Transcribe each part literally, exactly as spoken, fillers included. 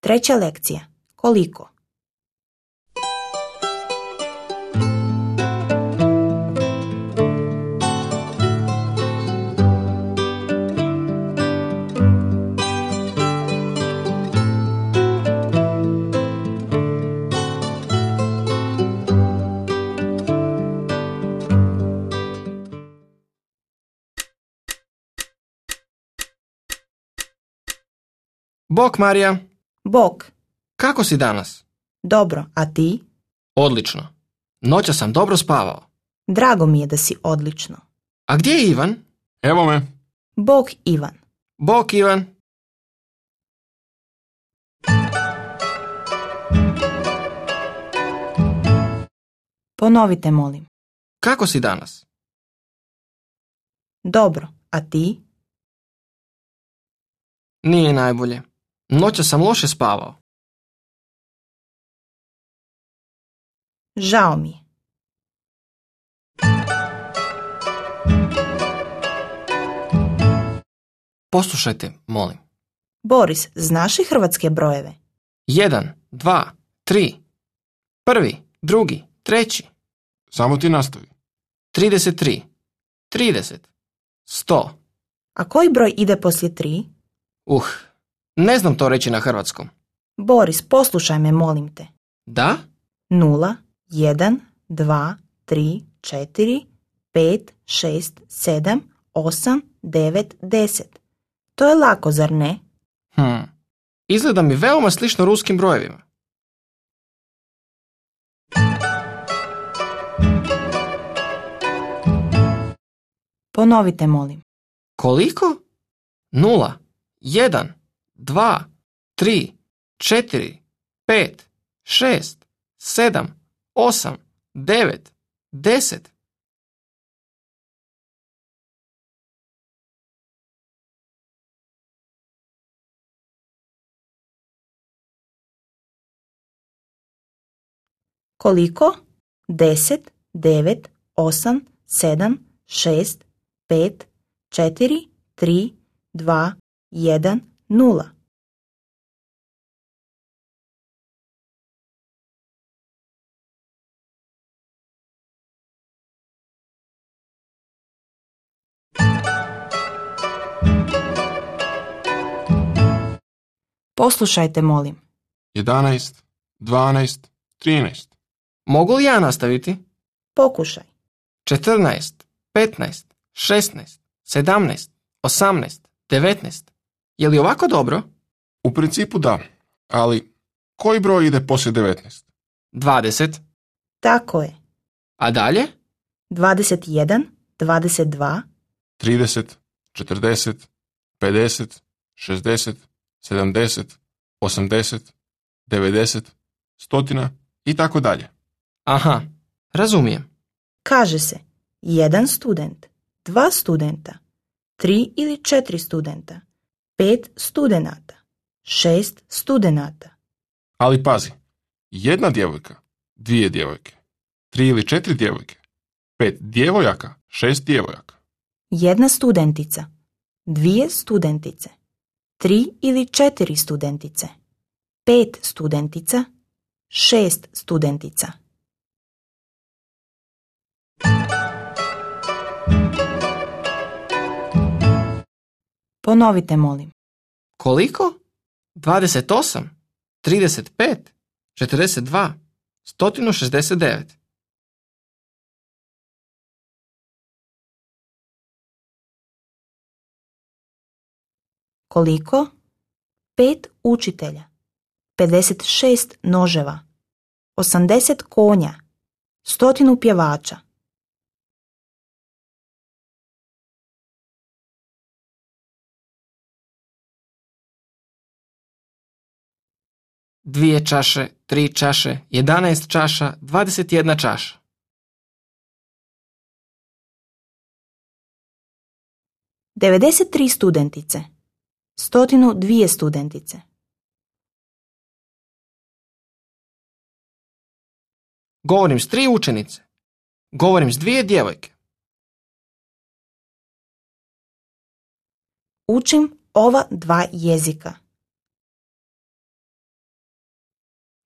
Treća lekcija. Koliko? Bok, Marija. Bok. Kako si danas? Dobro, a ti? Odlično. Noća sam dobro spavao. Drago mi je da si odlično. A gdje je Ivan? Evo me. Bok, Ivan. Bok, Ivan. Ponovite, molim. Kako si danas? Dobro, a ti? Nije najbolje. Noća sam loše spavao. Žao mi je. Poslušajte, molim. Boris, znaš li hrvatske brojeve? Jedan, dva, tri. Prvi, drugi, treći. Samo ti nastavi. Trideset tri. Trideset. Sto. A koji broj ide poslije tri? Uh, ne znam to reći na hrvatskom. Boris, poslušaj me, molim te. Da? Nula, jedan, dva, tri, četiri, pet, šest, sedam, osam, devet, deset. To je lako, zar ne? Hm. Izgleda mi veoma slično ruskim brojevima. Ponovite, molim. Koliko? Nula, jedan, dva, tri, četiri, pet, šest, sedam, osam, devet, deset. Koliko? Deset, devet, osam, sedam, šest, pet, četiri, tri, dva, jedan, nula. Poslušajte, molim. Jedanaest, dvanaest, trinaest. Mogu li ja nastaviti? Pokušaj. Četrnaest, petnaest, šesnaest, sedamnaest, osamnaest, devetnaest. Je li ovako dobro? U principu da, ali koji broj ide poslije devetnaest? Dvadeset. Tako je. A dalje? Dvadeset jedan, dvadeset dva, trideset, četrdeset, pedeset, šezdeset, sedamdeset, osamdeset, devedeset, stotina i tako dalje. Aha, razumijem. kaže se jedan student, dva studenta, tri ili četiri studenta, pet studenata, šest studenata. Ali pazi, jedna djevojka, dvije djevojke, tri ili četiri djevojke, pet djevojaka, šest djevojaka. Jedna studentica, dvije studentice, tri ili četiri studentice, pet studentica, šest studentica. Ponovite, molim. Koliko? dvadeset osam, trideset pet, četrdeset dva, sto šezdeset devet. Koliko? Pet učitelja, pedeset šest noževa, osamdeset konja, stotinu pjevača. Dvije čaše, tri čaše, jedanaest čaša, dvadeset jedna čaša. devedeset tri studentice, stotinu dvije studentice. Govorim s tri učenice. Govorim s dvije djevojke. Učim ova dva jezika.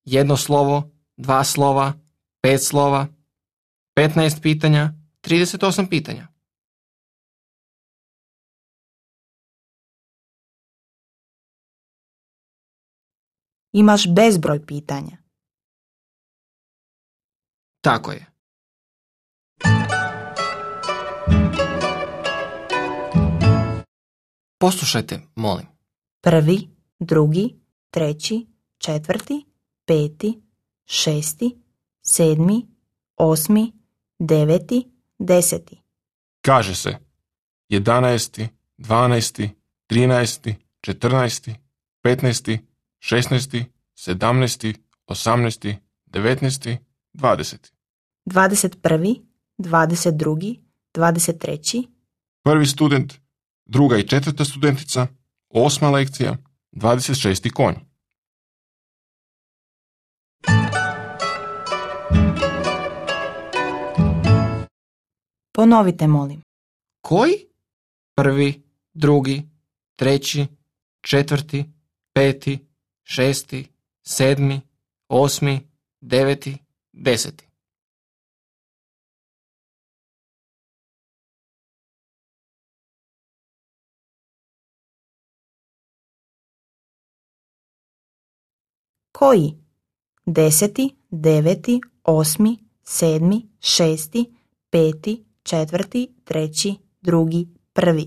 jedno slovo, dva slova, pet slova, petnaest pitanja, trideset osam pitanja. Imaš bezbroj pitanja. Tako je. Poslušajte, molim. Prvi, drugi, treći, četvrti, peti, šesti, sedmi, osmi, deveti, deseti. Kaže se jedanaesti, dvanaesti, trinaesti, četrnaesti, petnaesti, šesnaesti, sedamnaesti, osamnaesti, devetnaesti, dvadeseti. Dvadeset prvi, dvadeset drugi, dvadeset treći, Prvi student, druga i četvrta studentica, osma lekcija, dvadeset šesti konj. Ponovite, molim. Koji? Prvi, drugi, treći, četvrti, peti, šesti, sedmi, osmi, deveti, deseti. Koji? Deseti, deveti, osmi, sedmi, šesti, peti, četvrti, treći, drugi, prvi.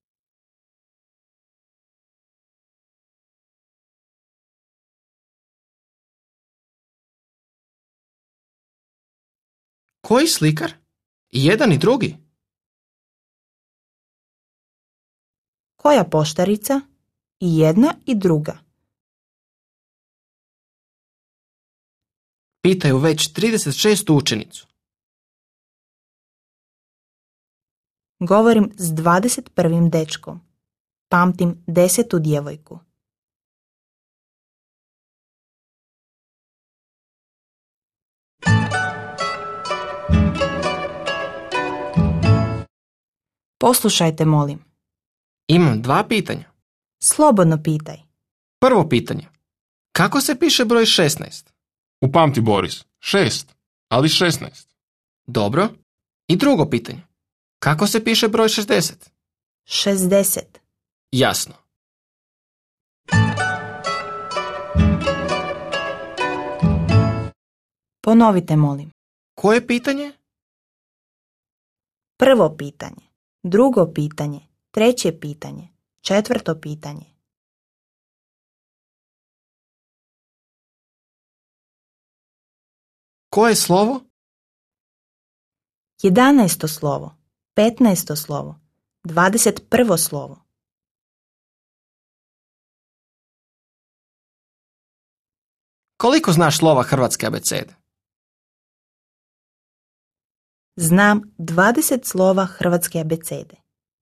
Koji slikar? I jedan i drugi. Koja poštarica? I jedna i druga. Pitaju već trideset šestu učenicu. Govorim s dvadeset prvim dečkom. Pamtim desetu djevojku. Poslušajte, molim. Imam dva pitanja. Slobodno pitaj. Prvo pitanje. Kako se piše broj šesnaest? Upamti, Boris, šest, ali šesnaest. Dobro. I drugo pitanje. Kako se piše broj šezdeset? šezdeset. Jasno. Ponovite, molim. Koje pitanje? Prvo pitanje, drugo pitanje, treće pitanje, četvrto pitanje. Koje slovo? Jedanaesto slovo, petnaesto slovo, dvadeset prvo slovo. Koliko znaš slova hrvatske abecede? Znam dvadeset slova hrvatske abecede.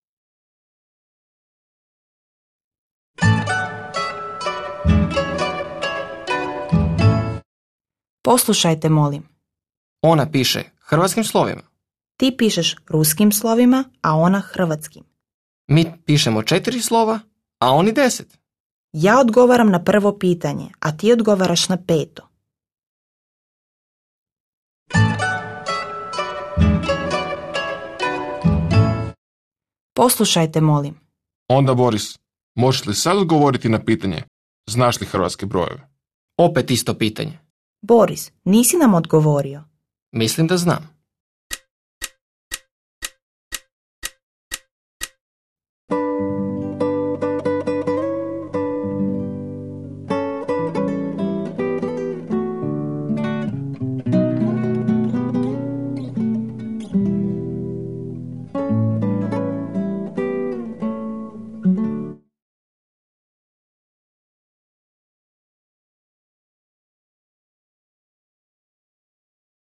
Poslušajte, molim. Ona piše hrvatskim slovima. Ti pišeš ruskim slovima, a ona hrvatskim. Mi pišemo četiri slova, a oni deset. Ja odgovaram na prvo pitanje, a ti odgovaraš na peto. Poslušajte, molim. Onda, Boris, možeš li sad odgovoriti na pitanje znaš li hrvatske brojeve? Opet isto pitanje. Boris, nisi nam odgovorio. Mislim da znam.